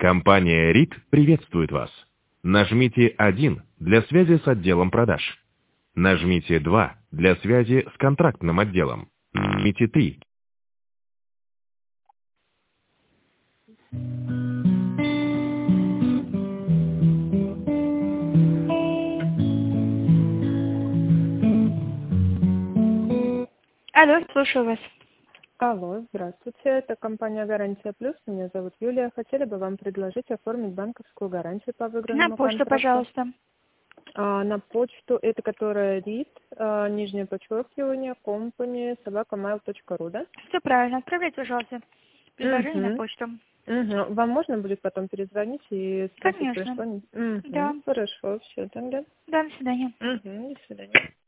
Компания РИТ приветствует вас. Нажмите 1 для связи с отделом продаж. Нажмите 2 для связи с контрактным отделом. Нажмите 3. Алло, слушаю вас. Алло, здравствуйте. Это компания «Гарантия Плюс». Меня зовут Юлия. Хотели бы вам предложить оформить банковскую гарантию по На выигранному почту, контракту. пожалуйста. На почту, это которая РИТ, нижнее подчеркивание, company, @mail.ru, да? Все правильно. Отправляйте, пожалуйста, предложение на Угу. почту. Угу. Вам можно будет потом перезвонить и спросить, Конечно. пришло? Да. Хорошо, все, тогда. Да, до свидания. Угу. До свидания.